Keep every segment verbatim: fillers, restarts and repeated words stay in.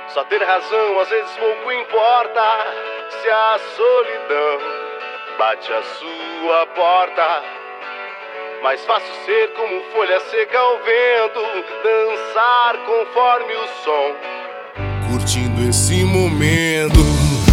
Só ter razão às vezes pouco importa. Se a solidão bate a sua porta, mais fácil ser como folha seca ao vento, dançar conforme o som, curtindo esse momento.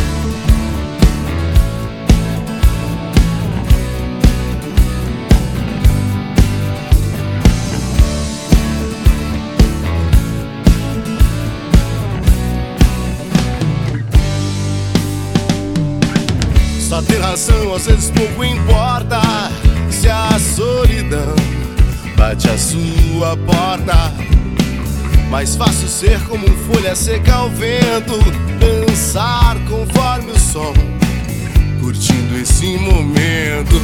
Só ter razão às vezes pouco importa. Se a solidão bate a sua porta, mais fácil ser como folha seca ao vento, dançar conforme o som, curtindo esse momento.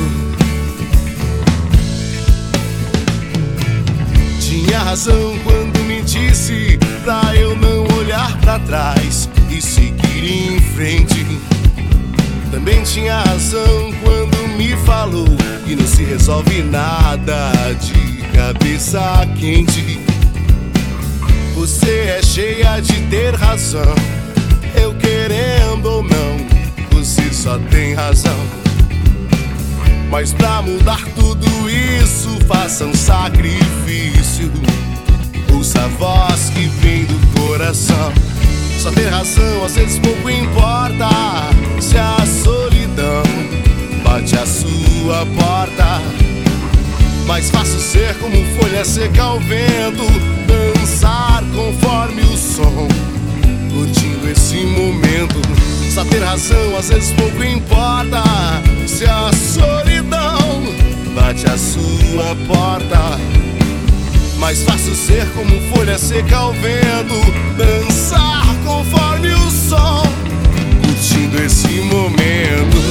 Tinha razão quando me disse pra eu não olhar pra trás e seguir em frente. Também tinha razão quando me falou que não se resolve nada de cabeça quente. Você é cheia de ter razão, eu querendo ou não, você só tem razão. Mas pra mudar tudo isso, faça um sacrifício. Ouça a voz que vem do coração. Só ter razão às vezes pouco importa. Se a solidão bate a sua porta, mais fácil ser como folha seca ao vento, dançar conforme o som, curtindo esse momento. Só ter razão às vezes pouco importa. Se a solidão bate a sua porta, mais fácil ser como folha seca ao vento, dançar conforme o som, curtindo esse momento.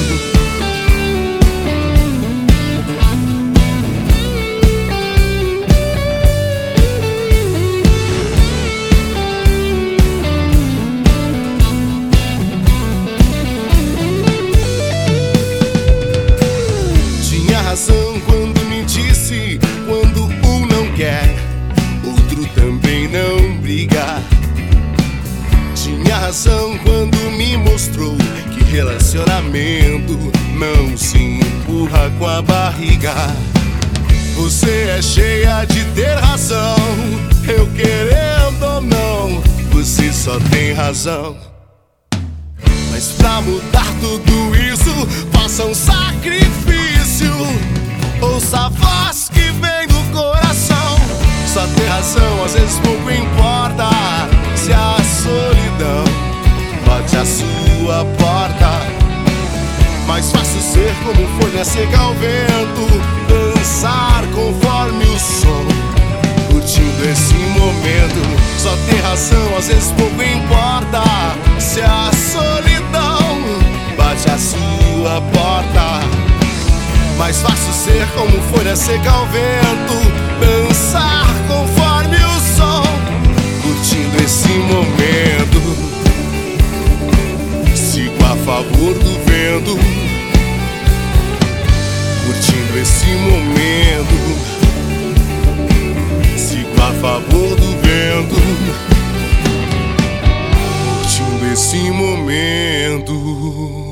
Tinha razão quando me disse: quando um não quer, outro também não briga. Tinha razão quando me mostrou que relacionamento não se empurra com a barriga. Você é cheia de ter razão, eu querendo ou não, você só tem razão. Mas pra mudar tudo isso, faça um sacrifício. Ouça a voz que vem do coração. Só ter razão às vezes pouco importa. Se a solidão bate a sua porta, mais fácil ser como folha seca ao vento, dançar conforme o som, curtindo esse momento. Só ter razão às vezes pouco importa. Se a solidão bate a sua porta, mais fácil ser como folha seca ao vento, dançar conforme o som, curtindo esse momento. Sigo a favor do vento, curtindo esse momento. Sigo a favor do vento, curtindo esse momento.